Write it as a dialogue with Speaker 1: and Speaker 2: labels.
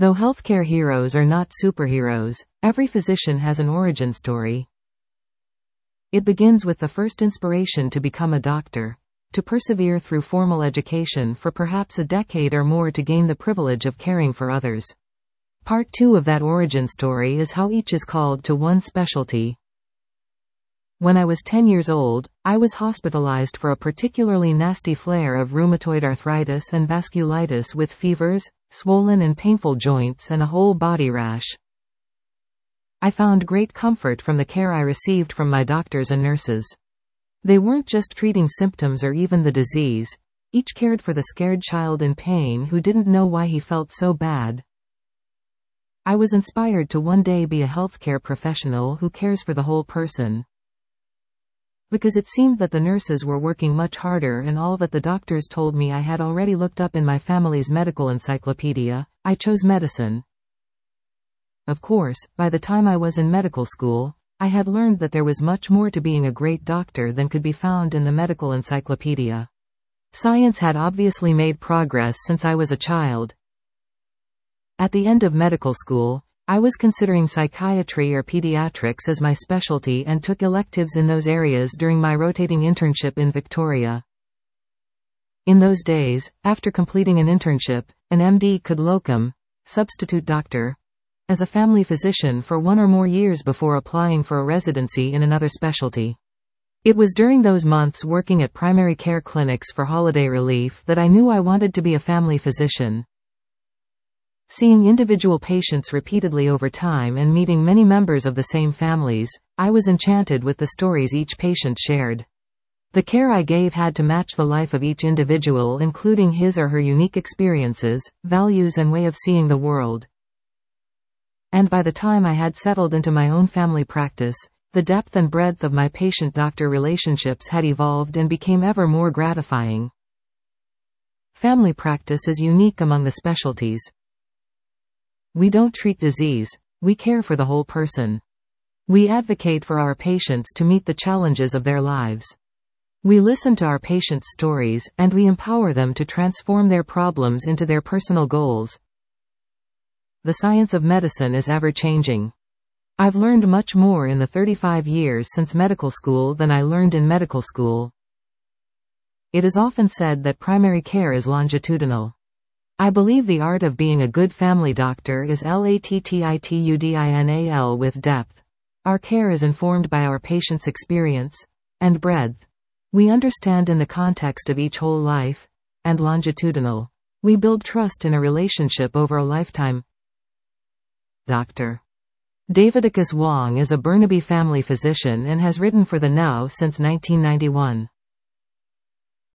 Speaker 1: Though healthcare heroes are not superheroes, every physician has an origin story. It begins with the first inspiration to become a doctor, to persevere through formal education for perhaps a decade or more to gain the privilege of caring for others. Part 2 of that origin story is how each is called to one specialty. When I was 10 years old, I was hospitalized for a particularly nasty flare of rheumatoid arthritis and vasculitis with fevers, swollen and painful joints and a whole body rash. I found great comfort from the care I received from my doctors and nurses. They weren't just treating symptoms or even the disease. Each cared for the scared child in pain who didn't know why he felt so bad. I was inspired to one day be a healthcare professional who cares for the whole person. Because it seemed that the nurses were working much harder and all that the doctors told me I had already looked up in my family's medical encyclopedia, I chose medicine. Of course, by the time I was in medical school, I had learned that there was much more to being a great doctor than could be found in the medical encyclopedia. Science had obviously made progress since I was a child. At the end of medical school, I was considering psychiatry or pediatrics as my specialty and took electives in those areas during my rotating internship in Victoria. In those days, after completing an internship, an MD could locum, substitute doctor, as a family physician for 1 or more years before applying for a residency in another specialty. It was during those months working at primary care clinics for holiday relief that I knew I wanted to be a family physician. Seeing individual patients repeatedly over time and meeting many members of the same families, I was enchanted with the stories each patient shared. The care I gave had to match the life of each individual, including his or her unique experiences, values and way of seeing the world. And by the time I had settled into my own family practice, the depth and breadth of my patient-doctor relationships had evolved and became ever more gratifying. Family practice is unique among the specialties. We don't treat disease, we care for the whole person. We advocate for our patients to meet the challenges of their lives. We listen to our patients' stories, and we empower them to transform their problems into their personal goals. The science of medicine is ever-changing. I've learned much more in the 35 years since medical school than I learned in medical school. It is often said that primary care is longitudinal. I believe the art of being a good family doctor is latitudinal with depth. Our care is informed by our patient's experience, and breadth. We understand in the context of each whole life, and longitudinal. We build trust in a relationship over a lifetime. Dr. Davidicus Wong is a Burnaby family physician and has written for The Now since 1991.